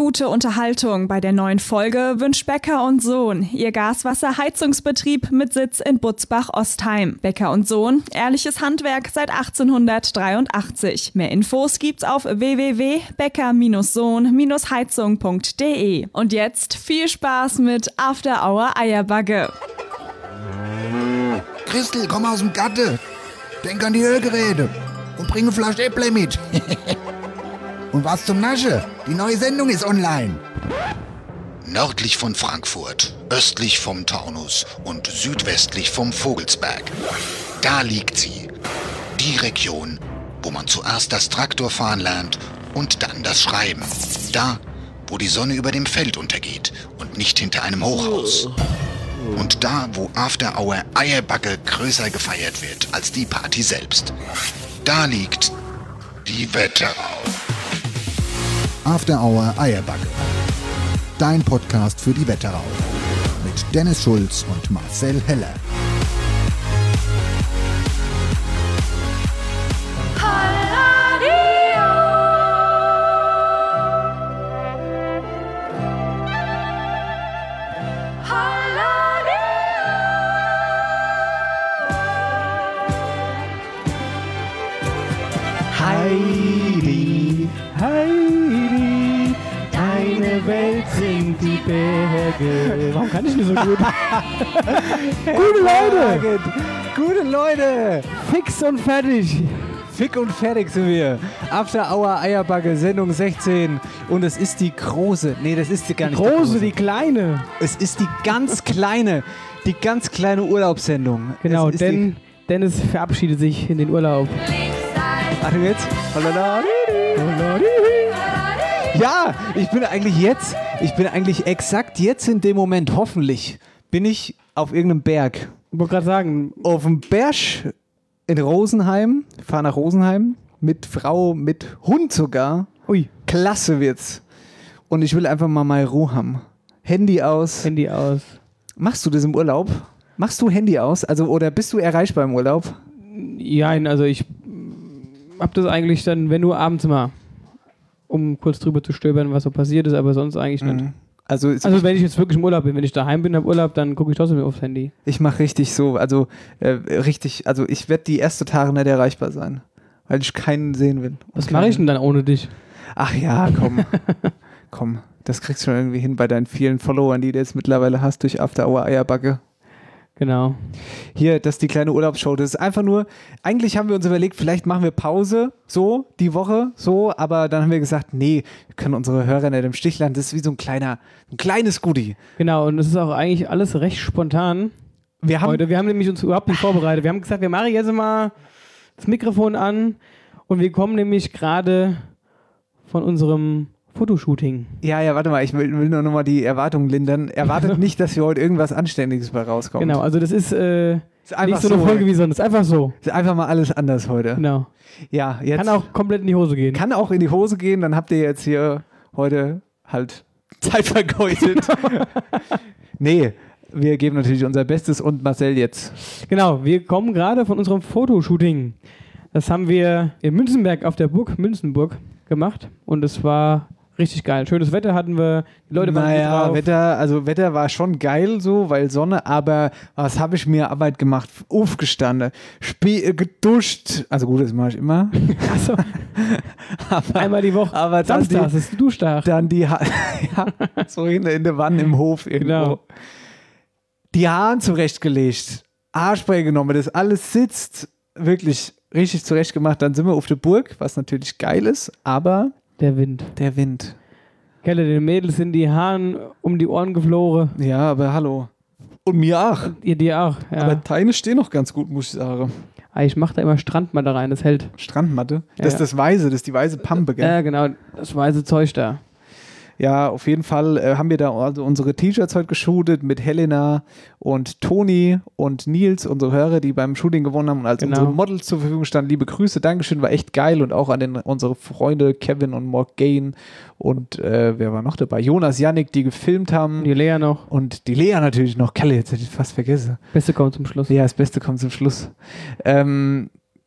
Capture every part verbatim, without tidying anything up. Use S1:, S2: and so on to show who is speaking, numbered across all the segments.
S1: gute Unterhaltung bei der neuen Folge wünscht Becker und Sohn, ihr Gaswasserheizungsbetrieb mit Sitz in Butzbach-Ostheim. Becker und Sohn, ehrliches Handwerk seit achtzehnhundertdreiundachtzig. Mehr Infos gibt's auf w w w punkt becker sohn heizung punkt d e. Und jetzt viel Spaß mit After Hour Eierbagge.
S2: Christel, komm aus dem Gatte. Denk an die Ölgeräte und bring eine Flasche Äpple mit. Und was zum Nasche? Die neue Sendung ist online.
S3: Nördlich von Frankfurt, östlich vom Taunus und südwestlich vom Vogelsberg. Da liegt sie. Die Region, wo man zuerst das Traktorfahren lernt und dann das Schreiben. Da, wo die Sonne über dem Feld untergeht und nicht hinter einem Hochhaus. Und da, wo After Hour Eierbagge größer gefeiert wird als die Party selbst. Da liegt die Wetterau.
S2: After Hour Eierbagge. Dein Podcast für die Wetterau. Mit Dennis Schulz und Marcel Heller.
S4: Heidi, Heidi, deine Welt singt die Berge. Warum kann ich nicht so gut? Gute Leute, gute Leute, fix und fertig. Fick und fertig sind wir. After Hour Eierbagge, Sendung sechzehn. Und es ist die große, nee, das ist die gar nicht die große. Die große, die kleine. Es ist die ganz kleine, die ganz kleine Urlaubssendung. Genau, denn Dennis verabschiedet sich in den Urlaub. Achtung jetzt. Ja, ich bin eigentlich jetzt, ich bin eigentlich exakt jetzt in dem Moment, hoffentlich, bin ich auf irgendeinem Berg. Ich wollte gerade sagen, auf dem Berg in Rosenheim, fahre nach Rosenheim, mit Frau, mit Hund sogar. Ui. Klasse wird's. Und ich will einfach mal meine Ruhe haben. Handy aus. Handy aus. Machst du das im Urlaub? Machst du Handy aus? Also, oder bist du erreichbar im Urlaub? Ja, also ich hab das eigentlich dann, wenn nur abends mal, um kurz drüber zu stöbern, was so passiert ist, aber sonst eigentlich nicht. Mhm. Also, also wenn ich jetzt wirklich im Urlaub bin, wenn ich daheim bin im Urlaub, dann gucke ich trotzdem aufs Handy. Ich mache richtig so, also äh, richtig, also ich werde die ersten Tage nicht erreichbar sein, weil ich keinen sehen will. Was mache ich denn dann ohne dich? Ach ja, komm, komm, das kriegst du schon irgendwie hin bei deinen vielen Followern, die du jetzt mittlerweile hast durch After Hour Eierbagge. Genau. Hier, das ist die kleine Urlaubsshow. Das ist einfach nur, eigentlich haben wir uns überlegt, vielleicht machen wir Pause, so, die Woche, so, aber dann haben wir gesagt, nee, wir können unsere Hörer nicht im Stich lassen. Das ist wie so ein kleiner, ein kleines Goodie. Genau, und es ist auch eigentlich alles recht spontan. Wir haben, heute, wir haben nämlich uns überhaupt nicht vorbereitet. Wir haben gesagt, wir machen jetzt mal das Mikrofon an und wir kommen nämlich gerade von unserem Fotoshooting. Ja, ja, warte mal, ich will, will nur noch mal die Erwartungen lindern. Erwartet nicht, dass hier heute irgendwas Anständiges bei rauskommt. Genau, also das ist, äh, ist einfach nicht so eine Folge wie sonst, ist einfach so. Ist einfach mal alles anders heute. Genau. Ja, jetzt. Kann auch komplett in die Hose gehen. Kann auch in die Hose gehen, dann habt ihr jetzt hier heute halt Zeit vergeudet. Nee, wir geben natürlich unser Bestes und Marcel jetzt. Genau, wir kommen gerade von unserem Fotoshooting. Das haben wir in Münzenberg auf der Burg Münzenburg gemacht und es war richtig geil. Schönes Wetter hatten wir, die Leute waren naja, drauf. Wetter, also Wetter war schon geil so, weil Sonne, aber was habe ich mir Arbeit gemacht? Aufgestanden, Spie- geduscht, also gut, das mache ich immer. Achso. aber, einmal die Woche, aber Samstag, das ist Duschtag. Dann die, ha- ja, so in, in der Wanne im Hof irgendwo. Genau. Die Haare zurechtgelegt, Haarspray genommen, das alles sitzt, wirklich richtig zurecht gemacht. Dann sind wir auf der Burg, was natürlich geil ist, aber Der Wind. Der Wind. Kelle, den Mädels sind die Haaren um die Ohren geflogen. Ja, aber hallo. Und mir auch. Und ihr dir auch, ja. Aber deine stehen noch ganz gut, muss ich sagen. Ah, ich mache da immer Strandmatte rein, das hält. Strandmatte? Das ja, ist das Weiße, das ist die weiße Pampe, gell? Ja, genau, das weiße Zeug da. Ja, auf jeden Fall äh, haben wir da also unsere T-Shirts heute geshootet mit Helena und Toni und Nils, unsere Hörer, die beim Shooting gewonnen haben und als genau. unsere Models zur Verfügung standen. Liebe Grüße, Dankeschön, war echt geil und auch an den, unsere Freunde Kevin und Morgane und äh, wer war noch dabei? Jonas, Yannick, die gefilmt haben. Die Lea noch. Und die Lea natürlich noch. Kalle, jetzt hätte ich fast vergessen. Beste kommt zum Schluss. Ja, das Beste kommt zum Schluss. Ähm,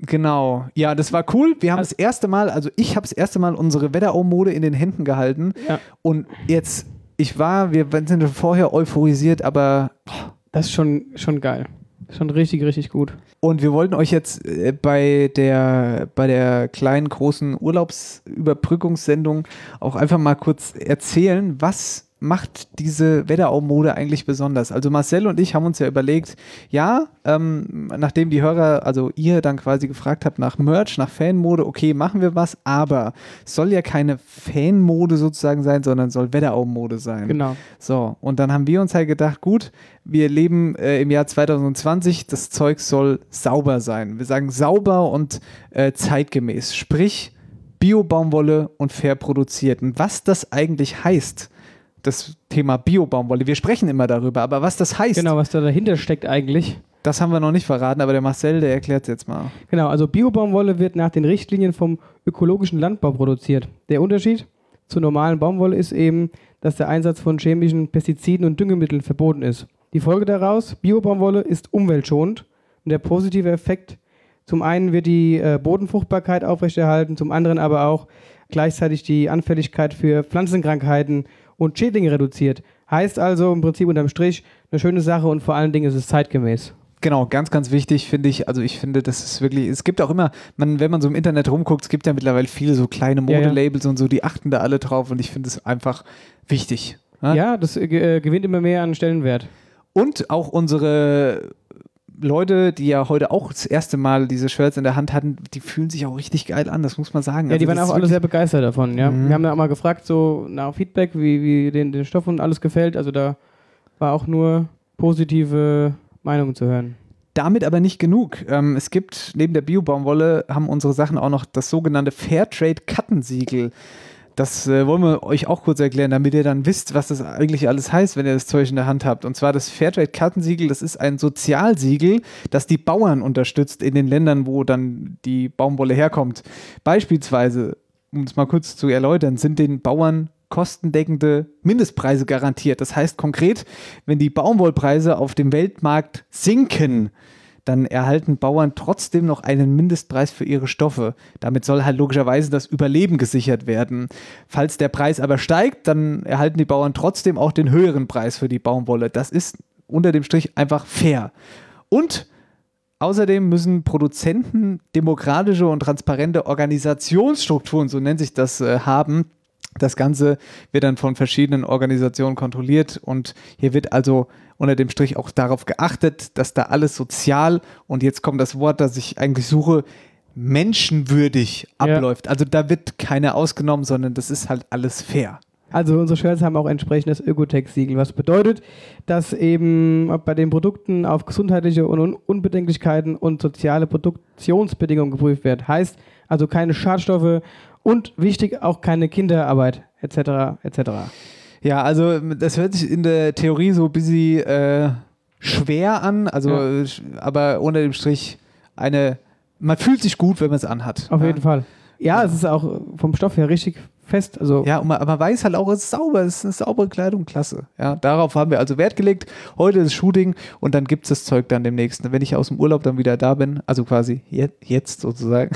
S4: Genau. Ja, das war cool. Wir haben das erste Mal, also ich habe das erste Mal unsere Wetterau-Mode in den Händen gehalten. Ja. Und jetzt, ich war, wir sind vorher euphorisiert, aber
S5: das ist schon, schon geil. Schon richtig, richtig gut.
S4: Und wir wollten euch jetzt äh, bei der, bei der kleinen, großen Urlaubsüberbrückungssendung auch einfach mal kurz erzählen, was macht diese Wetterau-Mode eigentlich besonders? Also Marcel und ich haben uns ja überlegt, ja, ähm, nachdem die Hörer, also ihr dann quasi gefragt habt nach Merch, nach Fanmode, okay, machen wir was, aber es soll ja keine Fanmode sozusagen sein, sondern soll Wetterau-Mode sein.
S5: Genau.
S4: So, und dann haben wir uns halt gedacht, gut, wir leben äh, im Jahr zwanzig zwanzig, das Zeug soll sauber sein. Wir sagen sauber und äh, zeitgemäß, sprich Bio-Baumwolle und fair produziert. Und was das eigentlich heißt, das Thema Bio-Baumwolle. Wir sprechen immer darüber, aber was das heißt.
S5: Genau, was da dahinter steckt eigentlich.
S4: Das haben wir noch nicht verraten, aber der Marcel, der erklärt es jetzt mal.
S5: Genau, also Bio-Baumwolle wird nach den Richtlinien vom ökologischen Landbau produziert. Der Unterschied zur normalen Baumwolle ist eben, dass der Einsatz von chemischen Pestiziden und Düngemitteln verboten ist. Die Folge daraus, Bio-Baumwolle ist umweltschonend und der positive Effekt, zum einen wird die äh, Bodenfruchtbarkeit aufrechterhalten, zum anderen aber auch gleichzeitig die Anfälligkeit für Pflanzenkrankheiten und Schädlinge reduziert. Heißt also im Prinzip unterm Strich eine schöne Sache und vor allen Dingen ist es zeitgemäß.
S4: Genau, ganz, ganz wichtig finde ich, also ich finde, das ist wirklich, es gibt auch immer, man, wenn man so im Internet rumguckt, es gibt ja mittlerweile viele so kleine Modelabels ja, ja. und so, die achten da alle drauf und ich finde es einfach wichtig.
S5: Ja, ja das äh, gewinnt immer mehr an Stellenwert.
S4: Und auch unsere Leute, die ja heute auch das erste Mal diese Shirts in der Hand hatten, die fühlen sich auch richtig geil an, das muss man sagen.
S5: Ja, die
S4: also
S5: waren auch alle sehr begeistert davon, ja. Mhm. Wir haben ja auch mal gefragt, so nach Feedback, wie, wie den, den Stoff und alles gefällt, also da war auch nur positive Meinungen zu hören.
S4: Damit aber nicht genug. Ähm, es gibt, neben der Bio-Baumwolle, haben unsere Sachen auch noch das sogenannte Fairtrade-Kartensiegel. Das äh, wollen wir euch auch kurz erklären, damit ihr dann wisst, was das eigentlich alles heißt, wenn ihr das Zeug in der Hand habt. Und zwar das Fairtrade-Kartensiegel, das ist ein Sozialsiegel, das die Bauern unterstützt in den Ländern, wo dann die Baumwolle herkommt. Beispielsweise, um es mal kurz zu erläutern, sind den Bauern kostendeckende Mindestpreise garantiert. Das heißt konkret, wenn die Baumwollpreise auf dem Weltmarkt sinken, dann erhalten Bauern trotzdem noch einen Mindestpreis für ihre Stoffe. Damit soll halt logischerweise das Überleben gesichert werden. Falls der Preis aber steigt, dann erhalten die Bauern trotzdem auch den höheren Preis für die Baumwolle. Das ist unter dem Strich einfach fair. Und außerdem müssen Produzenten demokratische und transparente Organisationsstrukturen, so nennt sich das, äh, haben. Das Ganze wird dann von verschiedenen Organisationen kontrolliert und hier wird also unter dem Strich auch darauf geachtet, dass da alles sozial, und jetzt kommt das Wort, das ich eigentlich suche, menschenwürdig abläuft. Ja. Also da wird keiner ausgenommen, sondern das ist halt alles fair.
S5: Also unsere Shirts haben auch entsprechend das Ökotech-Siegel, was bedeutet, dass eben bei den Produkten auf gesundheitliche Un- Unbedenklichkeiten und soziale Produktionsbedingungen geprüft wird. Heißt also keine Schadstoffe und wichtig auch keine Kinderarbeit et cetera et cetera.
S4: Ja, also das hört sich in der Theorie so ein bisschen äh, schwer an, also ja. aber unter dem Strich eine, man fühlt sich gut, wenn man es anhat.
S5: Auf
S4: ja.
S5: jeden Fall. Ja, ja, es ist auch vom Stoff her richtig fest. Also
S4: ja, und man, aber man weiß halt auch, es ist sauber, es ist eine saubere Kleidung, klasse. Ja, darauf haben wir also Wert gelegt. Heute ist Shooting und dann gibt es das Zeug dann demnächst. Wenn ich aus dem Urlaub dann wieder da bin, also quasi je, jetzt sozusagen.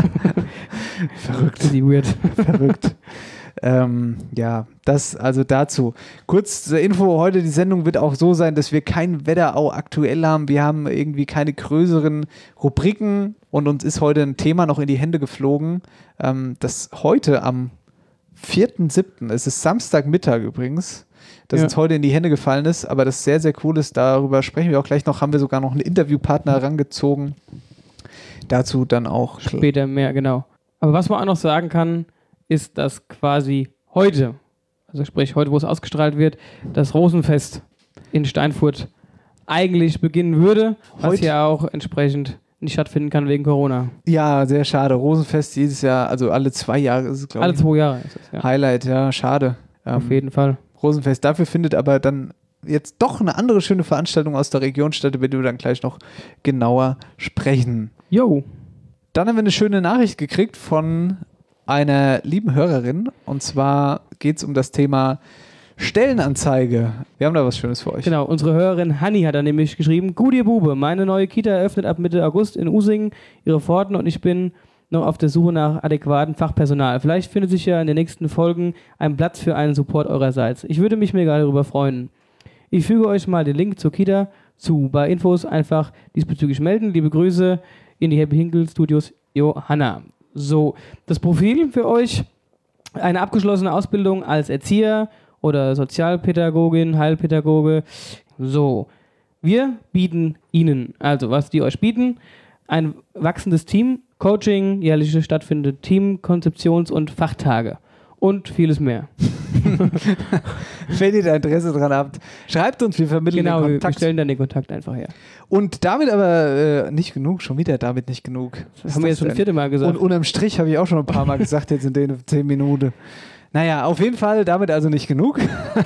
S4: Verrückt.
S5: Die weird.
S4: Verrückt. Ähm, ja, das also dazu. Kurz zur Info, heute die Sendung wird auch so sein, dass wir kein Wetterau aktuell haben. Wir haben irgendwie keine größeren Rubriken und uns ist heute ein Thema noch in die Hände geflogen, ähm, das heute am vierten siebten, es ist Samstagmittag übrigens, das ja. uns heute in die Hände gefallen ist, aber das sehr, sehr cool ist, darüber sprechen wir auch gleich noch, haben wir sogar noch einen Interviewpartner herangezogen. Dazu dann auch
S5: später mehr, genau. Aber was man auch noch sagen kann, ist, dass quasi heute, also sprich heute, wo es ausgestrahlt wird, das Rosenfest in Steinfurt eigentlich beginnen würde, was heute ja auch entsprechend nicht stattfinden kann wegen Corona.
S4: Ja, sehr schade. Rosenfest dieses Jahr, also alle zwei Jahre ist es, glaube ich.
S5: Alle zwei Jahre ist es, ja.
S4: Highlight, ja, schade.
S5: Auf ähm, jeden Fall.
S4: Rosenfest, dafür findet aber dann jetzt doch eine andere schöne Veranstaltung aus der Region statt, über die wir dann gleich noch genauer sprechen.
S5: Jo.
S4: Dann haben wir eine schöne Nachricht gekriegt von einer lieben Hörerin, und zwar geht es um das Thema Stellenanzeige. Wir haben da was Schönes für euch.
S5: Genau, unsere Hörerin Hanni hat da nämlich geschrieben, gut ihr Bube, meine neue Kita eröffnet ab Mitte August in Usingen ihre Pforten und ich bin noch auf der Suche nach adäquatem Fachpersonal. Vielleicht findet sich ja in den nächsten Folgen ein Platz für einen Support eurerseits. Ich würde mich mega darüber freuen. Ich füge euch mal den Link zur Kita zu. Bei Infos einfach diesbezüglich melden. Liebe Grüße in die Happy Hinkle Studios, Johanna. So, das Profil für euch, eine abgeschlossene Ausbildung als Erzieher oder Sozialpädagogin, Heilpädagoge. So, wir bieten Ihnen, also was die euch bieten, ein wachsendes Team, Coaching, jährliche stattfindende Team, Konzeptions- und Fachtage und vieles mehr.
S4: Wenn ihr da Interesse dran habt, schreibt uns, wir vermitteln
S5: genau,
S4: den Kontakt.
S5: Wir stellen dann den Kontakt einfach her.
S4: Und damit aber äh, nicht genug, schon wieder damit nicht genug.
S5: Das haben wir jetzt schon das vierte Mal gesagt.
S4: Und unterm Strich habe ich auch schon ein paar Mal gesagt, jetzt in den zehn Minuten. Naja, auf jeden Fall damit also nicht genug.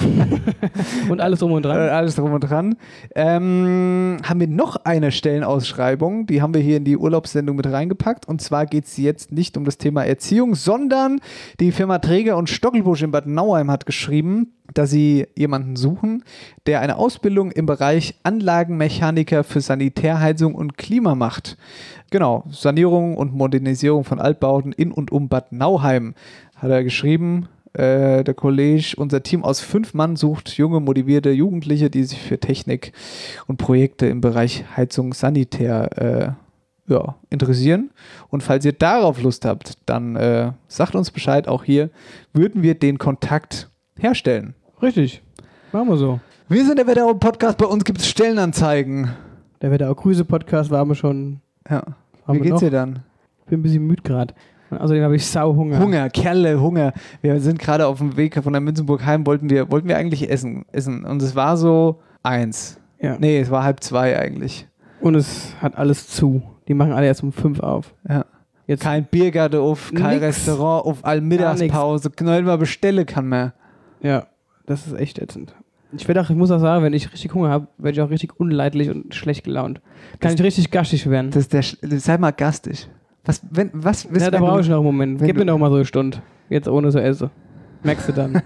S5: Und alles drum und dran.
S4: Äh, alles drum und dran. Ähm, haben wir noch eine Stellenausschreibung, die haben wir hier in die Urlaubssendung mit reingepackt. Und zwar geht es jetzt nicht um das Thema Erziehung, sondern die Firma Träger und Stockelbusch in Bad Nauheim hat geschrieben, dass sie jemanden suchen, der eine Ausbildung im Bereich Anlagenmechaniker für Sanitärheizung und Klima macht. Genau, Sanierung und Modernisierung von Altbauten in und um Bad Nauheim, hat er geschrieben. Äh, der Kollege, unser Team aus fünf Mann sucht junge, motivierte Jugendliche, die sich für Technik und Projekte im Bereich Heizung, Sanitär äh, ja, interessieren. Und falls ihr darauf Lust habt, dann äh, sagt uns Bescheid. Auch hier würden wir den Kontakt herstellen.
S5: Richtig, machen wir so.
S4: Wir sind der Wetterau-Podcast, bei uns gibt es Stellenanzeigen.
S5: Der Wetterau-Grüße-Podcast waren wir schon.
S4: Ja.
S5: Haben
S4: Wie
S5: wir
S4: geht's
S5: noch?
S4: dir dann?
S5: Ich bin ein bisschen müde gerade. Und außerdem habe ich Sauhunger.
S4: Hunger, Kerle, Hunger. Wir sind gerade auf dem Weg von der Münzenburg heim, wollten wir, wollten wir eigentlich essen, essen. Und es war so eins.
S5: Ja.
S4: Nee, es war halb zwei eigentlich.
S5: Und es hat alles zu. Die machen alle erst um fünf auf.
S4: Ja.
S5: Jetzt
S4: Kein Biergarten auf, kein
S5: Nix.
S4: Restaurant auf, all Mittagspause. Nicht mal bestellen kann man.
S5: Ja, das ist echt ätzend. Ich, werd auch, ich muss auch sagen, wenn ich richtig Hunger habe, werde ich auch richtig unleidlich und schlecht gelaunt. Kann
S4: Das-
S5: ich richtig gaschig werden.
S4: Das ist der, Sch- sei mal gastig. Was, wenn, was,
S5: Ja, da
S4: wenn
S5: brauche
S4: du-
S5: ich noch einen Moment.
S4: wenn
S5: Gib
S4: du-
S5: mir noch mal so eine Stunde. Jetzt ohne so esse. Merkst du dann.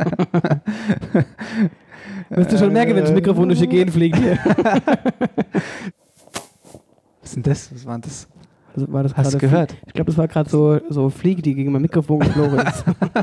S5: Wirst du schon merken, wenn das Mikrofon durch die Gegend fliegt hier.
S4: Was ist denn das? Was war denn das?
S5: Also war das
S4: Hast du
S5: gerade-
S4: gehört?
S5: Ich glaube, das war gerade so, so Fliege, die gegen mein Mikrofon geflogen ist.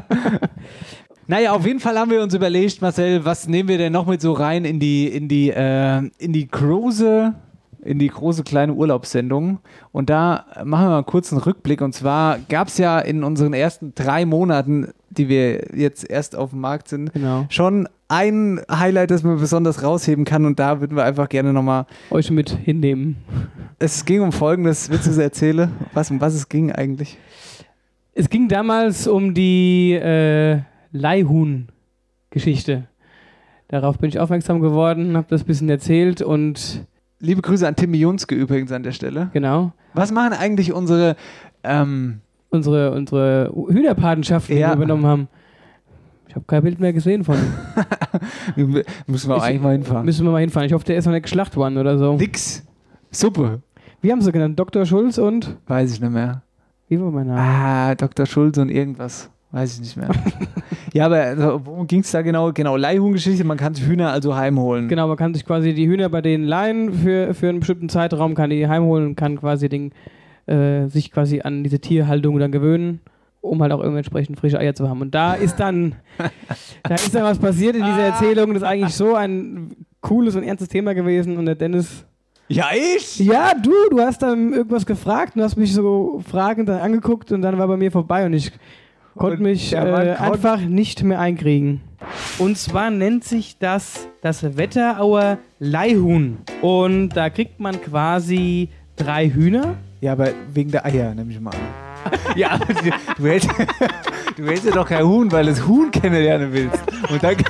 S4: Naja, auf jeden Fall haben wir uns überlegt, Marcel, was nehmen wir denn noch mit so rein in die, in die, äh, in die große, in die große kleine Urlaubssendung. Und da machen wir mal kurz einen Rückblick. Und zwar gab es ja in unseren ersten drei Monaten, die wir jetzt erst auf dem Markt sind,
S5: Genau.
S4: schon ein Highlight, das man besonders rausheben kann. Und da würden wir einfach gerne nochmal.
S5: Euch mit hinnehmen.
S4: Es ging um Folgendes, willst du es erzählen? Was, um was es ging eigentlich?
S5: Es ging damals um die äh, Leihhuhn-Geschichte. Darauf bin ich aufmerksam geworden, habe das ein bisschen erzählt und
S4: Liebe Grüße an Tim Junske übrigens an der Stelle.
S5: genau.
S4: Was machen eigentlich unsere ähm,
S5: Unsere, unsere Hühnerpatenschaften,
S4: Ja.
S5: die wir übernommen haben. Ich habe kein Bild mehr gesehen von ihm.
S4: müssen wir auch
S5: Ich-
S4: eigentlich mal hinfahren.
S5: Müssen wir mal hinfahren. Ich hoffe, der ist noch nicht geschlachtet worden oder so.
S4: Nix. Suppe.
S5: Wie haben sie genannt? Doktor Schulz und?
S4: Weiß ich nicht mehr.
S5: Wie war mein Name?
S4: Ah, Doktor Schulze und irgendwas. Weiß ich nicht mehr. Ja, aber also, worum ging es da genau? Genau, Leihhuhngeschichte. Man kann sich Hühner also heimholen.
S5: Genau, man kann sich quasi die Hühner bei denen leihen für, für einen bestimmten Zeitraum, kann die heimholen und kann quasi den, äh, sich quasi an diese Tierhaltung dann gewöhnen, um halt auch entsprechend frische Eier zu haben. Und da ist dann, da ist dann was passiert in dieser Erzählung. Das ist eigentlich so ein cooles und ernstes Thema gewesen und der Dennis.
S4: Ja, ich?
S5: Ja, du, du hast dann irgendwas gefragt und hast mich so fragend dann angeguckt und dann war bei mir vorbei und ich konnte
S4: Und
S5: mich
S4: der Mann
S5: äh,
S4: konnt-
S5: einfach nicht mehr einkriegen. Und zwar nennt sich das das Wetterauer Leihhuhn. Und da kriegt man quasi drei Hühner.
S4: Ja, aber wegen der Eier, nehme ich mal an. Ja, aber du, du, hältst, du hältst ja doch kein Huhn, weil du das Huhn kennenlernen willst. Und dann, und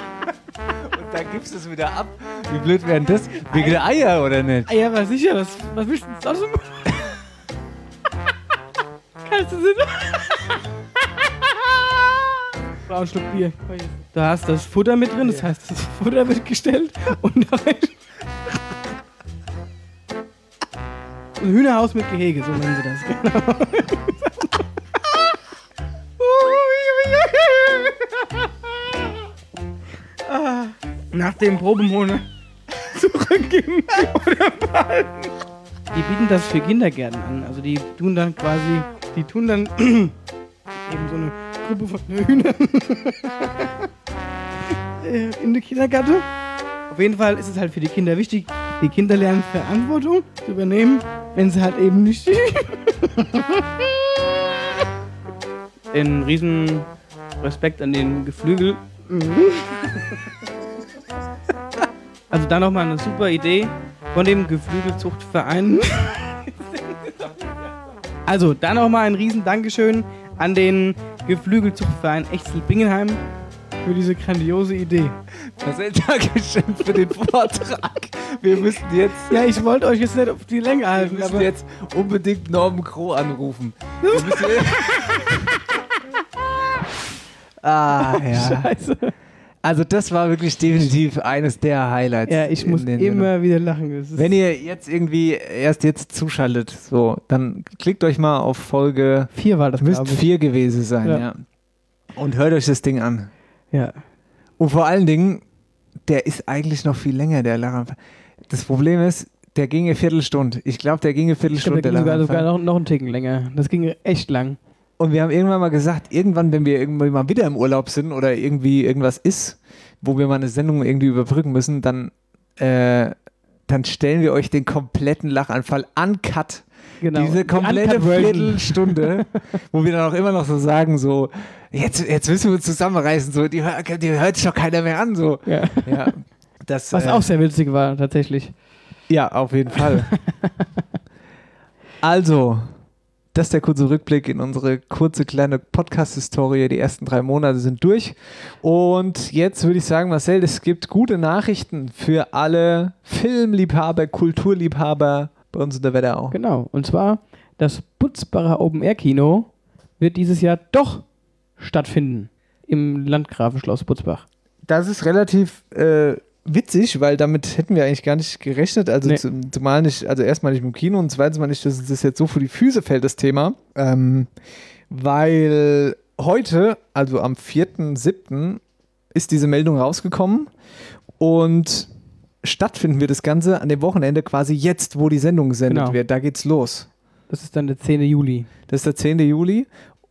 S4: dann gibst du es wieder ab. Wie blöd wäre denn das? Wegen der Eier, oder nicht?
S5: Ah ja, war sicher. Was, was willst du denn sonst? Kannst du sie Brauch einen Schluck Bier. Da hast du das Futter mit drin, das heißt, das Futter wird gestellt und da rein- ein Hühnerhaus mit Gehege, so nennen sie das. Genau. Ah, nach dem Probemonat zurückgeben oder behalten. Die bieten das für Kindergärten an. Also die tun dann quasi, die tun dann eben so eine Gruppe von Hühnern in der Kindergärten. Auf jeden Fall ist es halt für die Kinder wichtig, die Kinder lernen Verantwortung zu übernehmen, wenn sie halt eben nicht den riesen Respekt an den Geflügel. Also da nochmal eine super Idee von dem Geflügelzuchtverein. Also da nochmal ein riesen Dankeschön an den Geflügelzuchtverein Echsel-Bingenheim für diese grandiose Idee.
S4: Marcel, Dankeschön für den Vortrag. Wir müssen jetzt...
S5: Ja, ich wollte euch jetzt nicht auf die Länge halten,
S4: Wir müssen
S5: aber
S4: jetzt unbedingt Norman Crow anrufen. Wir müssen ah, ja.
S5: Scheiße.
S4: Also das war wirklich definitiv eines der Highlights.
S5: Ja, ich muss
S4: in den
S5: immer
S4: Sendungen.
S5: wieder lachen. Das ist
S4: Wenn ihr jetzt irgendwie erst jetzt zuschaltet, so, dann klickt euch mal auf Folge,
S5: vier war das,
S4: müsst
S5: glaube ich.
S4: vier gewesen sein, ja.
S5: Ja.
S4: Und hört euch das Ding an.
S5: Ja.
S4: Und vor allen Dingen, der ist eigentlich noch viel länger, der Lachanfall. Das Problem ist, der ging eine Viertelstunde. Ich glaube, der ging eine
S5: Ich glaube,
S4: Viertelstunde,
S5: der
S4: der
S5: ging sogar,
S4: Lachanfall.
S5: sogar noch, noch einen Ticken länger. Das ging echt lang.
S4: Und wir haben irgendwann mal gesagt, irgendwann, wenn wir irgendwie mal wieder im Urlaub sind oder irgendwie irgendwas ist, wo wir mal eine Sendung irgendwie überbrücken müssen, dann, äh, dann stellen wir euch den kompletten Lachanfall uncut.
S5: Genau.
S4: Diese
S5: Die
S4: komplette
S5: Uncut-Version.
S4: Viertelstunde, wo wir dann auch immer noch so sagen, so, jetzt, jetzt müssen wir uns zusammenreißen, so, die, hör- die hört sich doch keiner mehr an, so.
S5: Ja.
S4: Ja, das,
S5: Was
S4: äh,
S5: auch sehr witzig war, tatsächlich.
S4: ja, auf jeden Fall. Also, das ist der kurze Rückblick in unsere kurze kleine Podcast-Historie. Die ersten drei Monate sind durch. Und jetzt würde ich sagen, Marcel, es gibt gute Nachrichten für alle Filmliebhaber, Kulturliebhaber bei uns in der Wetterau.
S5: Genau. Und zwar, das Butzbacher Open-Air-Kino wird dieses Jahr doch stattfinden. Im Landgrafenschloss Butzbach.
S4: Das ist relativ äh, witzig, weil damit hätten wir eigentlich gar nicht gerechnet. Also
S5: Nee.
S4: zum, zumal nicht, also erstmal nicht mit dem Kino und zweitens mal nicht, dass uns das jetzt so vor die Füße fällt, das Thema. Ähm, weil heute, also am vierten siebten ist diese Meldung rausgekommen und stattfinden wird das Ganze an dem Wochenende quasi jetzt, wo die Sendung gesendet
S5: Genau.
S4: wird. Da geht's los.
S5: Das ist dann der zehnte Juli.
S4: Das ist der zehnte Juli.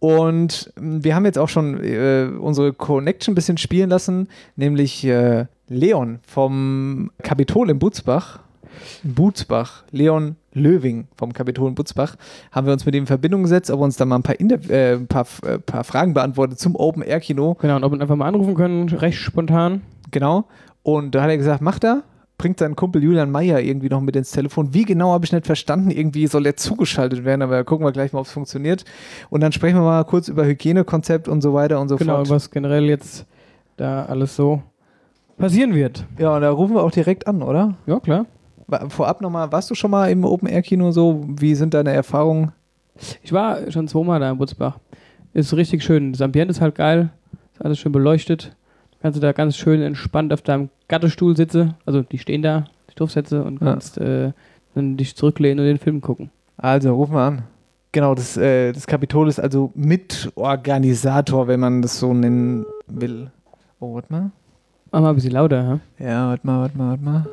S4: Und mh, wir haben jetzt auch schon äh, unsere Connection ein bisschen spielen lassen, nämlich äh, Leon vom Kapitol in Butzbach. In Butzbach. Leon Löwing vom Kapitol in Butzbach. Haben wir uns mit ihm in Verbindung gesetzt, ob er uns da mal ein paar, Inter äh, ein paar, äh, paar Fragen beantwortet zum Open-Air-Kino.
S5: Genau, und ob wir einfach mal anrufen können, recht spontan.
S4: Genau. Und da hat er gesagt, macht er. Bringt seinen Kumpel Julian Meyer irgendwie noch mit ins Telefon. Wie genau, habe ich nicht verstanden. Irgendwie soll er zugeschaltet werden, aber gucken wir gleich mal, ob es funktioniert. Und dann sprechen wir mal kurz über Hygienekonzept und so weiter und so
S5: Genau,
S4: fort.
S5: was generell jetzt da alles so passieren wird.
S4: Ja, und da rufen wir auch direkt an, oder?
S5: Ja, klar.
S4: Wa- Vorab nochmal, warst du schon mal im Open-Air-Kino so? Wie sind deine Erfahrungen?
S5: Ich war schon zweimal da in Butzbach. Ist richtig schön. Das Ambiente ist halt geil. Ist alles schön beleuchtet. Kannst du da ganz schön entspannt auf deinem Gattestuhl sitzen. Also die stehen da, die Stoffsätze und
S4: Ja.
S5: kannst äh, dann dich zurücklehnen und den Film gucken.
S4: Also, rufen wir an. Genau, das, äh, das Kapitol ist also Mitorganisator, wenn man das so nennen will. Oh, warte mal.
S5: Mach mal ein bisschen lauter, ha?
S4: Ja, warte mal, warte mal, warte mal.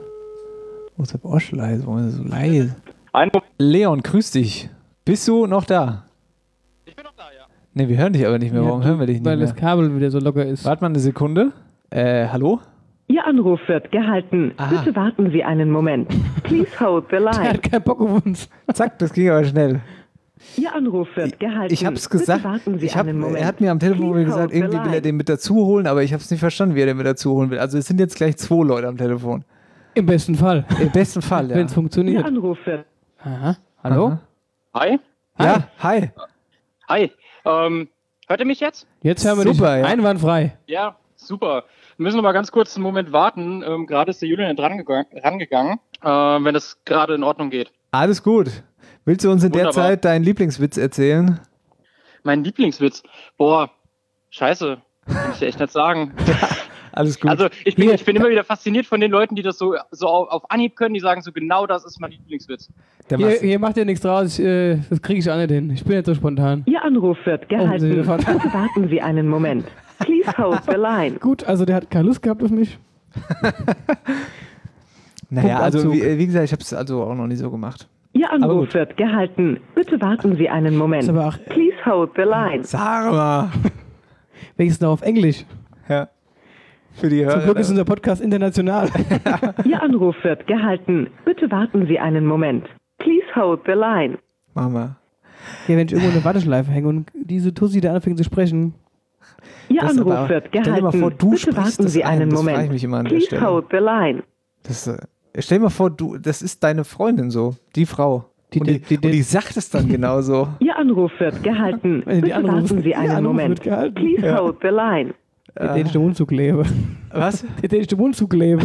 S4: Wo ist der Bosch leise? Warum ist er so leise?
S6: Ein
S4: Leon, grüß dich. Bist du noch da?
S6: Ich bin noch da, ja.
S4: Ne, wir hören dich aber nicht mehr. Warum
S5: Ja,
S4: hören wir dich nicht
S5: Weil
S4: mehr?
S5: das Kabel wieder so locker ist.
S4: Warte mal eine Sekunde. Äh, hallo?
S7: Ihr Anruf wird gehalten.
S4: Ah.
S7: Bitte warten Sie einen Moment. Please hold the
S5: Der
S7: line.
S5: hat keinen Bock auf uns.
S4: Zack, das ging aber schnell.
S7: Ihr Anruf wird gehalten.
S4: Ich hab's gesagt.
S7: Bitte warten Sie
S4: Ich hab,
S7: einen Moment.
S4: er hat mir am Telefon
S7: Please
S4: gesagt,
S7: hold the
S4: irgendwie will er
S7: line.
S4: den mit dazu holen, aber ich habe es nicht verstanden, wie er den mit dazu holen will. Also es sind jetzt gleich zwei Leute am Telefon.
S5: Im besten Fall.
S4: Im besten Fall, ja.
S5: Wenn es
S7: Ihr
S5: funktioniert.
S7: Anruf wird.
S5: Aha. Hallo?
S4: Aha.
S6: Hi.
S4: Ja, hi.
S6: Hi. Ähm, hört ihr mich jetzt?
S5: Jetzt hören wir
S4: Super,
S5: dich
S4: ja.
S5: einwandfrei.
S6: Ja, super. Wir müssen noch mal ganz kurz einen Moment warten. Ähm, gerade ist der Julian dran gegangen, rangegangen, äh, wenn das gerade in Ordnung geht.
S4: Alles gut. Willst du uns in der
S6: Wunderbar.
S4: Zeit deinen Lieblingswitz erzählen?
S6: Mein Lieblingswitz. Boah, scheiße. Kann ich dir echt nicht sagen.
S4: Alles gut.
S6: Also ich bin,
S5: Hier.
S6: ich bin immer wieder fasziniert von den Leuten, die das so, so auf, auf Anhieb können, die sagen so, genau das ist mein Lieblingswitz.
S4: der
S5: Hier,
S4: Mas-
S5: hier macht ihr nichts draus. Ich, äh, das kriege ich auch nicht hin. Ich bin nicht so spontan.
S7: Ihr Anruf wird
S5: Oh, Sie
S7: gehalten.
S5: sind
S7: Bitte warten Sie einen Moment. Please hold the line.
S5: Gut, also der hat keine Lust gehabt auf mich.
S4: Naja, also wie, wie gesagt, ich habe es also auch noch nie so gemacht.
S7: Ihr Anruf wird gehalten. Bitte warten Sie einen Moment.
S5: Ist aber auch-
S7: Please hold the line.
S4: Sag mal.
S5: Welches noch auf Englisch?
S4: Ja. Für die Hörer.
S5: Zum Glück ist unser Podcast international.
S7: Ihr Anruf wird gehalten. Bitte warten Sie einen Moment. Please hold the line.
S4: Mama.
S5: Ja, wenn ich irgendwo eine Warteschleife hänge und diese Tussi da anfängt zu sprechen.
S7: Ihr
S4: Das ist
S7: Anruf
S4: aber-
S7: wird
S4: stell dir
S7: gehalten.
S4: mal vor, du
S7: Bitte
S4: sprichst
S7: warten
S4: das
S7: Sie
S4: ein.
S7: einen
S4: Das frage ich
S7: Moment.
S4: mich immer an der
S7: Please
S4: Stelle.
S7: hold the line.
S4: Das, äh, stell dir mal vor, du, das ist deine Freundin so, die Frau.
S5: Die-
S4: und, die,
S5: die- die-
S4: und die sagt es dann genauso.
S7: Ihr Anruf wird gehalten.
S5: Wenn die
S7: Bitte
S5: anrufen,
S7: warten Sie
S5: Ihr
S7: einen
S5: Anruf
S7: Moment.
S5: wird gehalten.
S7: Please
S4: Ja.
S7: hold the line.
S5: Der dänische Mundzug lebe.
S4: Was?
S5: Der dänische Mundzug lebe.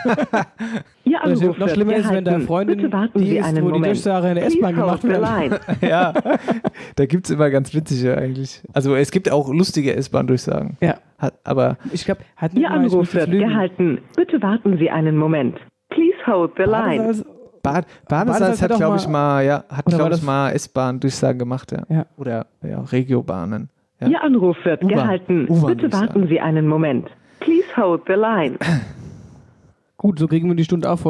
S7: Ihr
S5: Also,
S7: Anruf
S5: noch
S7: wird
S5: schlimmer ist, wenn da
S7: gehalten.
S5: Freundin
S7: Bitte warten
S5: die
S7: Sie
S5: ist,
S7: einen
S5: wo die
S7: Moment.
S5: Durchsage in der
S7: Please
S5: S-Bahn gemacht
S7: hold the
S5: wird.
S7: line.
S4: Ja, da gibt es immer ganz witzige eigentlich. Also es gibt auch lustige S-Bahn-Durchsagen.
S5: Ja.
S4: Hat, aber
S5: Ich glaube, hat
S7: Ihr Anruf wird gehalten. Bitte warten Sie einen Moment. Please hold the line.
S5: Badesalz,
S4: Bad,
S5: Badesalz
S4: Badesalz hat,
S5: hat
S4: glaube
S5: doch
S4: ich,
S5: mal-
S4: mal, ja, hat,
S5: Oder war
S4: glaube ich,
S5: das-
S4: mal S-Bahn-Durchsagen gemacht, ja.
S5: Ja.
S4: Oder ja, Regiobahnen. Ja.
S7: Ihr Anruf wird
S4: U-Bahn.
S7: gehalten.
S4: U-Bahn
S7: Bitte
S4: durchsagen.
S7: warten Sie einen Moment. Please hold the line.
S5: Gut, so kriegen wir die Stunde auch voll.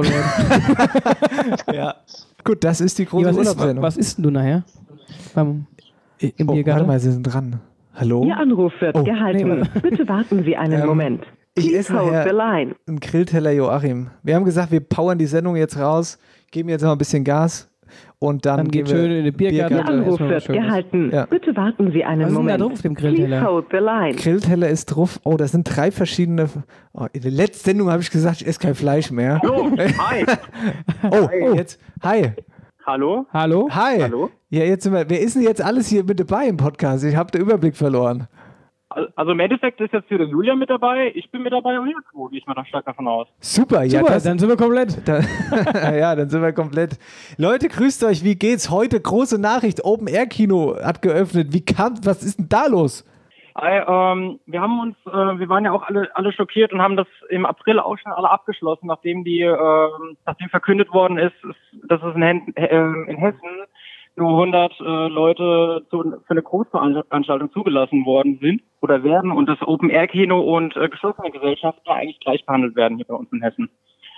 S5: Leute.
S4: Ja. Gut, das ist die große
S5: Ja, was, ist,
S4: Urlaubssendung.
S5: was isst denn du nachher? Beim, im
S4: oh,
S5: Biergarten?
S4: warte mal, Sie sind dran. Hallo?
S7: Ihr Anruf wird
S4: Oh,
S7: gehalten.
S5: nee,
S7: Bitte warten Sie einen
S4: Ähm,
S7: Moment.
S4: ich
S7: Please
S4: esse
S7: hold
S4: nachher-
S7: the line.
S4: Ein Grillteller Joachim. Wir haben gesagt, wir powern die Sendung jetzt raus, geben jetzt noch ein bisschen Gas und dann,
S5: Dann
S4: gehen
S5: geht
S4: wir
S5: schön in den Biergarten.
S7: Ihr
S5: Ja, da
S7: Anruf
S5: essen wir was
S7: wird
S5: Schönes.
S7: gehalten.
S4: Ja.
S7: Bitte warten Sie einen
S5: Was ist denn da
S7: Moment.
S5: drauf auf dem
S7: Please
S5: Grillteller?
S7: hold the line.
S4: Grillteller ist drauf. Oh, das sind drei verschiedene. Oh, in der letzten Sendung habe ich gesagt, ich esse kein Fleisch mehr.
S6: So, hi.
S4: Oh, jetzt. Hi.
S6: Hallo?
S5: Hallo?
S4: Hi.
S6: Hallo?
S4: Ja, jetzt sind wir. Wer ist denn jetzt alles hier mit dabei im Podcast? Ich habe den Überblick verloren.
S6: Also im Endeffekt ist jetzt hier der Julian mit dabei, ich bin mit dabei und Hilko, gehe ich mal da stark davon aus.
S4: Super, ja.
S5: Super,
S4: Das,
S5: dann sind wir komplett.
S4: da, ja, dann sind wir komplett. Leute, grüßt euch. Wie geht's? Heute große Nachricht. Open Air Kino hat geöffnet. Wie kam, was ist denn da los?
S6: Äh, ähm, wir haben uns, äh, wir waren ja auch alle, alle schockiert und haben das im April auch schon alle abgeschlossen, nachdem die, äh, nachdem verkündet worden ist, ist dass es in, Hen äh, in Hessen nur hundert äh, Leute zu, für eine Großveranstaltung zugelassen worden sind oder werden und das Open Air Kino und äh, geschlossene Gesellschaften eigentlich gleich behandelt werden hier bei uns in Hessen.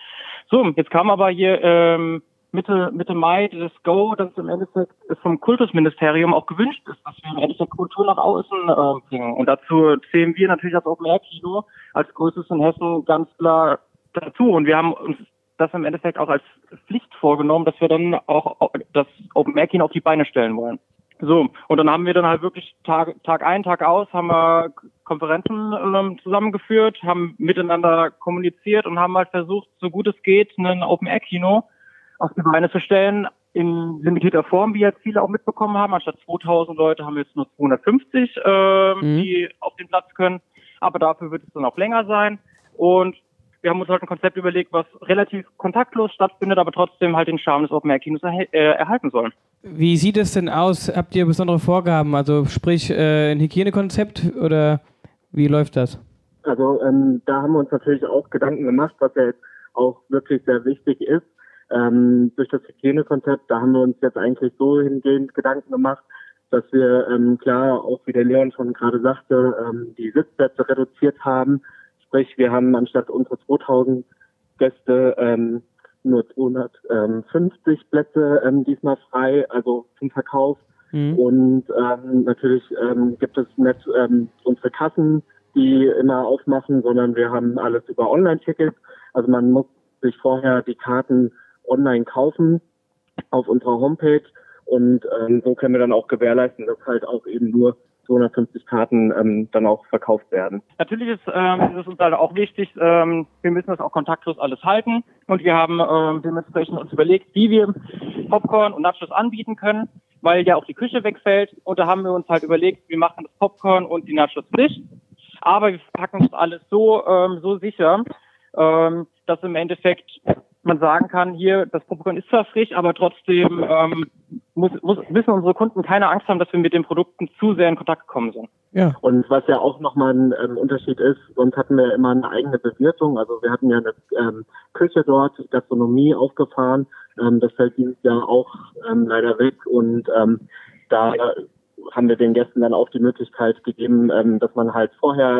S6: So, jetzt kam aber hier ähm, Mitte Mitte Mai das Go, dass im Endeffekt vom Kultusministerium auch gewünscht ist, dass wir im Endeffekt Kultur nach außen äh, bringen. Und dazu zählen wir natürlich das Open Air Kino als größtes in Hessen ganz klar dazu. Und wir haben uns das im Endeffekt auch als Pflicht vorgenommen, dass wir dann auch das Open Air Kino auf die Beine stellen wollen. So, und dann haben wir dann halt wirklich Tag, Tag ein, Tag aus, haben wir Konferenzen ähm, zusammengeführt, haben miteinander kommuniziert und haben halt versucht, so gut es geht, ein Open Air Kino auf die Beine zu stellen, in limitierter Form, wie jetzt viele auch mitbekommen haben. Anstatt zweitausend Leute haben wir jetzt nur zweihundertfünfzig, äh,
S5: Mhm.
S6: die auf den Platz können. Aber dafür wird es dann auch länger sein. Und wir haben uns halt ein Konzept überlegt, was relativ kontaktlos stattfindet, aber trotzdem halt den Charme des Open Air Kinos erhe- äh, erhalten soll.
S5: Wie sieht es denn aus? Habt ihr besondere Vorgaben? Also sprich äh, ein Hygienekonzept oder wie läuft das?
S8: Also ähm, da haben wir uns natürlich auch Gedanken gemacht, was ja jetzt auch wirklich sehr wichtig ist. Ähm, durch das Hygienekonzept, da haben wir uns jetzt eigentlich so hingehend Gedanken gemacht, dass wir ähm, klar, auch wie der Leon schon gerade sagte, ähm, die Sitzplätze reduziert haben. Sprich, wir haben anstatt unserer zweitausend Gäste ähm, nur zweihundertfünfzig Plätze ähm, diesmal frei, also zum Verkauf.
S5: Mhm.
S8: Und ähm, natürlich ähm, gibt es nicht ähm, unsere Kassen, die immer aufmachen, sondern wir haben alles über Online-Tickets. Also man muss sich vorher die Karten online kaufen auf unserer Homepage und ähm, so können wir dann auch gewährleisten, dass halt auch eben nur zweihundertfünfzig Karten ähm, dann auch verkauft werden.
S6: Natürlich ist, ähm, ist es uns halt auch wichtig, ähm, wir müssen das auch kontaktlos alles halten und wir haben ähm, dementsprechend uns überlegt, wie wir Popcorn und Nachos anbieten können, weil ja auch die Küche wegfällt und da haben wir uns halt überlegt, wir machen das Popcorn und die Nachos frisch, aber wir packen das alles so ähm, so sicher, ähm, dass im Endeffekt man sagen kann, hier, das Popcorn ist zwar frisch, aber trotzdem ähm, muss, muss, müssen unsere Kunden keine Angst haben, dass wir mit den Produkten zu sehr in Kontakt gekommen sind.
S5: Ja.
S8: Und was ja auch nochmal ein ähm, Unterschied ist, sonst hatten wir immer eine eigene Bewirtung, also wir hatten ja eine ähm, Küche dort, Gastronomie aufgefahren, ähm, das fällt dieses Jahr auch ähm, leider weg und ähm, da haben wir den Gästen dann auch die Möglichkeit gegeben, ähm, dass man halt vorher ähm,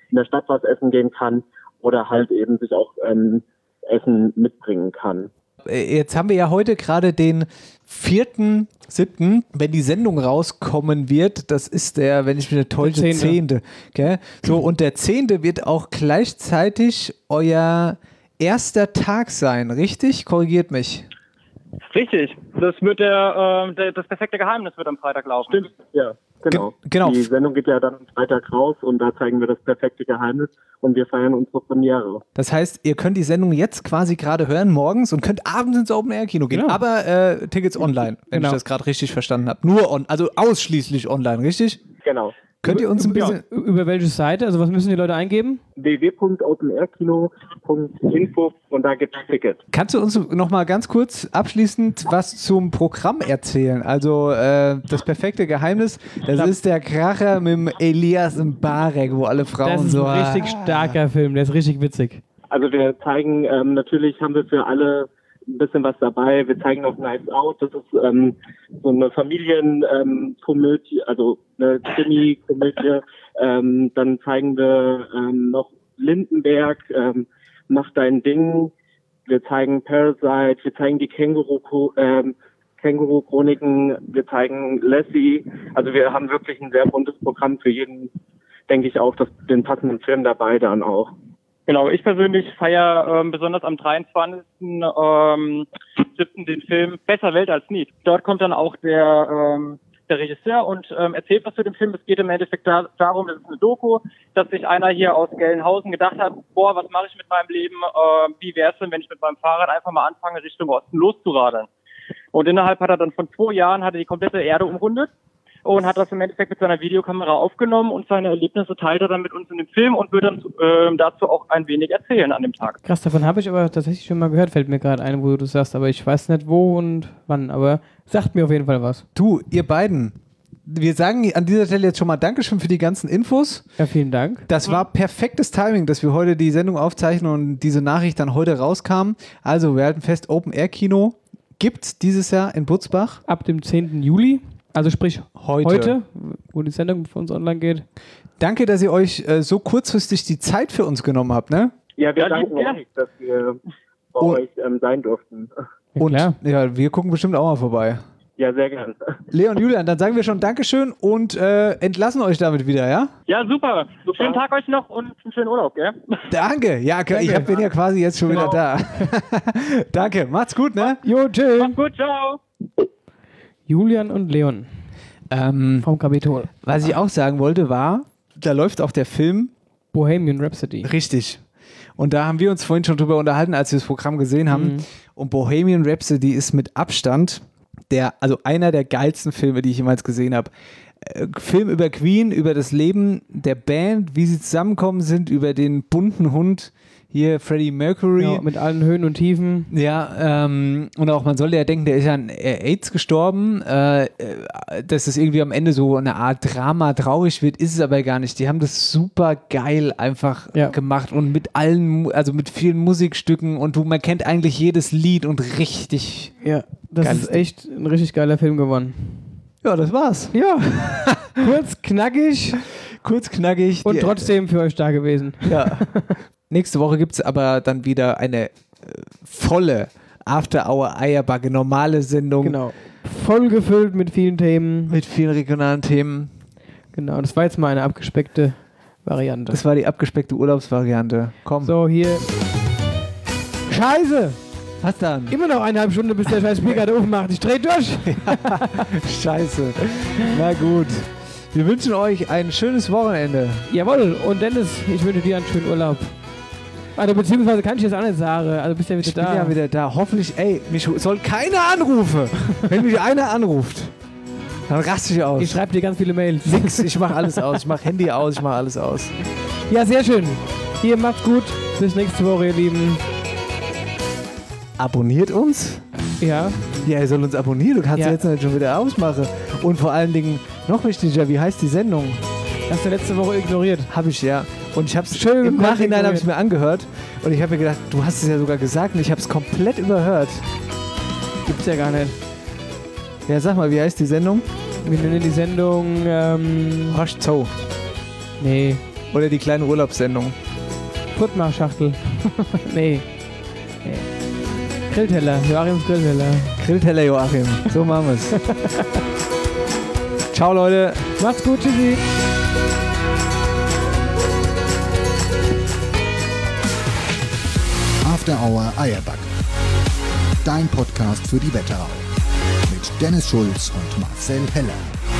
S8: in der Stadt was essen gehen kann oder halt eben sich auch ähm, Essen mitbringen kann.
S4: Jetzt haben wir ja heute gerade den vierten siebten Wenn die Sendung rauskommen wird, das ist der, wenn ich mich nicht täusche,
S5: Der
S4: zehnte. Gell? So, und der zehnte wird auch gleichzeitig euer erster Tag sein, richtig? Korrigiert mich.
S6: Richtig. Das wird der, äh, der, das perfekte Geheimnis wird am Freitag laufen.
S8: Stimmt, ja, genau.
S4: Ge- genau.
S8: Die Sendung geht ja dann am Freitag raus und da zeigen wir das perfekte Geheimnis und wir feiern unsere Premiere.
S4: Das heißt, ihr könnt die Sendung jetzt quasi gerade hören, morgens, und könnt abends ins Open-Air-Kino gehen.
S5: Genau.
S4: Aber äh, Tickets online, wenn
S5: Genau.
S4: ich das gerade richtig verstanden habe. Nur on, also ausschließlich online, richtig?
S8: Genau.
S4: Könnt ihr uns ein bisschen...
S5: Ja, über welche Seite? Also was müssen die Leute eingeben?
S8: w w w punkt open air kino punkt info und da gibt es Tickets.
S4: Kannst du uns noch mal ganz kurz abschließend was zum Programm erzählen? Also äh, das perfekte Geheimnis, das ist der Kracher mit dem Elias Mbarek, wo alle Frauen
S5: Das ist
S4: so...
S5: ein richtig starker Film, der ist richtig witzig.
S8: Also wir zeigen, ähm, natürlich haben wir für alle ein bisschen was dabei. Wir zeigen noch Nice Out. Das ist ähm, so eine Familienkomödie, ähm, also eine Krimi-Komödie. Ähm, dann zeigen wir ähm, noch Lindenberg, ähm, Mach dein Ding. Wir zeigen Parasite. Wir zeigen die Känguru, ähm, Känguru-Chroniken. Wir zeigen Lassie. Also wir haben wirklich ein sehr buntes Programm für jeden, denke ich auch, das, den passenden Film dabei dann auch.
S6: Genau, ich persönlich feiere ähm, besonders am dreiundzwanzigsten Ähm, siebten den Film Besser Welt als nie. Dort kommt dann auch der ähm, der Regisseur und ähm, erzählt was zu dem Film. Es geht im Endeffekt da, darum, das ist eine Doku, dass sich einer hier aus Gelnhausen gedacht hat, boah, was mache ich mit meinem Leben? Äh, wie wäre es denn, wenn ich mit meinem Fahrrad einfach mal anfange, Richtung Osten loszuradeln? Und innerhalb hat er dann von zwei Jahren hat er die komplette Erde umrundet und hat das im Endeffekt mit seiner Videokamera aufgenommen und seine Erlebnisse teilt er dann mit uns in dem Film und wird dann äh, dazu auch ein wenig erzählen an dem Tag.
S5: Krass, davon habe ich aber tatsächlich schon mal gehört, fällt mir gerade ein, wo du das sagst, aber ich weiß nicht wo und wann, aber sagt mir auf jeden Fall was.
S4: Du, ihr beiden, wir sagen an dieser Stelle jetzt schon mal Dankeschön für die ganzen Infos.
S5: Ja, vielen Dank.
S4: Das war perfektes Timing, dass wir heute die Sendung aufzeichnen und diese Nachricht dann heute rauskam. Also, wir halten fest, Open-Air-Kino gibt dieses Jahr in Butzbach.
S5: Ab dem zehnten Juli, also sprich
S4: Heute.
S5: heute, wo die Sendung für uns online geht.
S4: Danke, dass ihr euch äh, so kurzfristig die Zeit für uns genommen habt, ne?
S8: Ja, wir
S6: Ja,
S8: danken
S6: ja.
S8: euch, dass wir bei
S4: Und-
S8: euch ähm, sein durften.
S5: Ja,
S4: Und
S5: klar.
S4: ja, wir gucken bestimmt auch mal vorbei.
S8: Ja, sehr gerne.
S4: Leon, Julian, dann sagen wir schon Dankeschön und äh, entlassen euch damit wieder, ja?
S6: Ja, super. Schönen Tag euch noch und einen schönen Urlaub, gell?
S4: Danke. Ja, ich hab, bin ja quasi jetzt schon
S6: Genau.
S4: wieder da. Danke. Macht's gut, ne?
S5: Jo, chill.
S6: Macht's gut, ciao.
S5: Julian und Leon
S4: Ähm,
S5: vom Kapitol.
S4: was ich auch sagen wollte, war, da läuft auch der Film
S5: Bohemian Rhapsody.
S4: richtig. Und da haben wir uns vorhin schon drüber unterhalten, als wir das Programm gesehen haben.
S5: Mhm.
S4: Und Bohemian Rhapsody ist mit Abstand der, also einer der geilsten Filme, die ich jemals gesehen habe. Äh, Film über Queen, über das Leben der Band, wie sie zusammenkommen sind, über den bunten Hund, hier Freddie Mercury.
S5: Ja, mit allen Höhen und Tiefen.
S4: Ja, ähm, und auch man sollte ja denken, der ist ja an AIDS gestorben, äh, äh, dass es irgendwie am Ende so eine Art Drama traurig wird, ist es aber gar nicht. Die haben das super geil einfach
S5: Ja.
S4: gemacht und mit allen, Mu- also mit vielen Musikstücken und du, man kennt eigentlich jedes Lied und richtig,
S5: Ja, das
S4: Geiles
S5: ist echt ein richtig geiler Film geworden.
S4: ja, das war's.
S5: Ja, kurz, knackig
S4: Kurz, knackig.
S5: und
S4: Die-
S5: trotzdem für euch da gewesen.
S4: Ja. Nächste Woche gibt es aber dann wieder eine äh, volle After-Hour-Eierbacke, normale Sendung
S5: Genau. Voll gefüllt mit vielen Themen.
S4: mit vielen regionalen Themen.
S5: Genau, das war jetzt mal eine abgespeckte Variante.
S4: Das war die abgespeckte Urlaubsvariante. Komm.
S5: So, hier. Scheiße!
S4: Was dann?
S5: Immer noch eineinhalb Stunden, bis der scheiß Biergarten aufmacht. Ich dreh durch.
S4: Scheiße. Na gut. Wir wünschen euch ein schönes Wochenende.
S5: Jawohl, und Dennis, ich wünsche dir einen schönen Urlaub. Also, beziehungsweise kann ich jetzt auch nicht sagen. Also, bist ja wieder
S4: Ich bin
S5: da.
S4: ja wieder da. Hoffentlich, ey, mich soll keiner anrufen. Wenn mich einer anruft, dann raste ich aus.
S5: Ich schreibe dir ganz viele Mails.
S4: Nix, ich mach alles aus. Ich mach Handy aus, ich mach alles aus.
S5: Ja, sehr schön. Hier, macht's gut. Bis nächste Woche, ihr Lieben.
S4: Abonniert uns?
S5: Ja,
S4: Ja, ihr sollt uns abonnieren. Du kannst
S5: Ja.
S4: ja. jetzt nicht schon wieder ausmachen. Und vor allen Dingen, noch wichtiger, wie heißt die Sendung?
S5: hast du letzte Woche ignoriert.
S4: Habe ich ja. Und ich habe es
S5: Schön
S4: im
S5: gemacht,
S4: Nachhinein habe ich
S5: ignoriert.
S4: mir angehört. Und ich habe mir gedacht, du hast es ja sogar gesagt und ich habe es komplett überhört.
S5: Gibt's ja gar nicht.
S4: Ja, sag mal, wie heißt die Sendung?
S5: Wir nennen die Sendung, ähm,
S4: Rasch Zoo.
S5: nee,
S4: Oder die kleine Urlaubssendung.
S5: Puttmachschachtel. nee. nee. Grillteller. Joachims Grillteller.
S4: Grillteller Joachim. So machen wir's. Ciao, Leute.
S5: Macht's gut. Tschüssi.
S2: After Hour Eierback. Dein Podcast für die Wetterau. Mit Dennis Schulz und Marcel Heller.